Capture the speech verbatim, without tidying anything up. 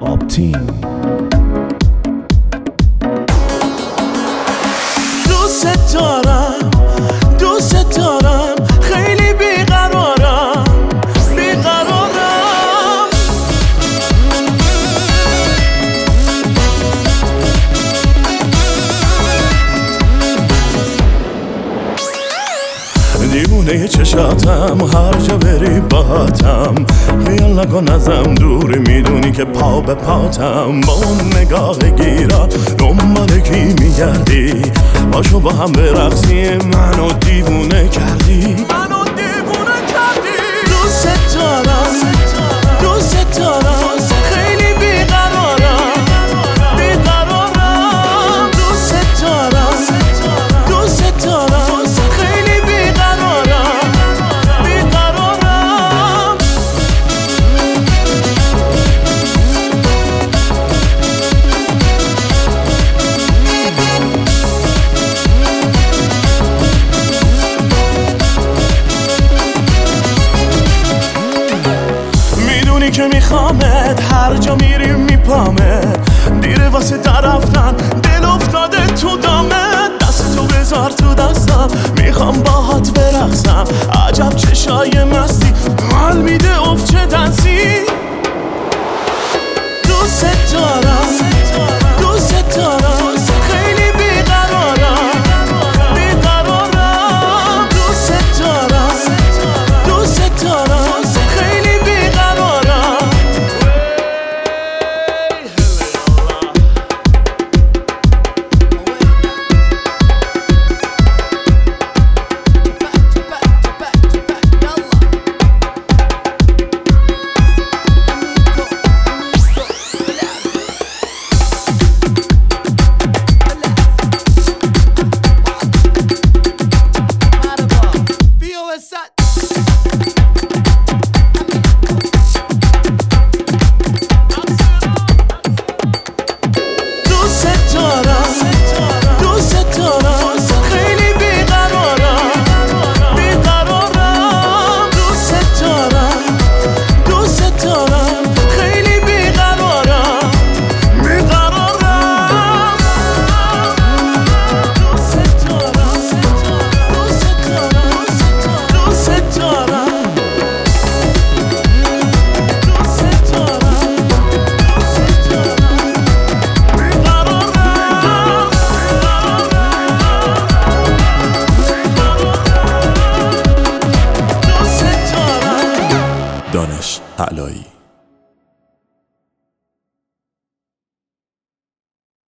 آپتین. دوست دارم دوست دارم خیلی بیقرارم بیقرارم دیوونه چشاتم، هر جا بری باهاتم، خیال نکن ازم دوری، میدونی که پا به پاتم. با اون نگاه گیرا دنبال کی میگردی؟ باشو با هم برقصیم، منو دیوونه کردی، منو دیوونه کردی. دوست دارم دوست دارم خیلی بیقرارم بیقرارم. دوست دارم دوست دارم خیلی بیقرارم بیقرارم. میدونی که میخوامت، هر جا میریم میپامت، دیره واسه در رفتن، دل افتاده تو دامت. دست تو بذار تو دستم، میخوام باهات برقصم، عجب چشای مستی، حال میده اف چه دنسی. دوست دارم دوست دارم خیلی بیقرارم بیقرارم. دوست دارم دوست دارم خیلی بیقرارم. دوست دارم دوست دارم خیلی بیقرارم بیقرارم. دوست دارم دوست دارم خیلی بیقرارم بیقرارم. دوست دارم دوست دارم دوست دارم دوست دارم دانش علایی.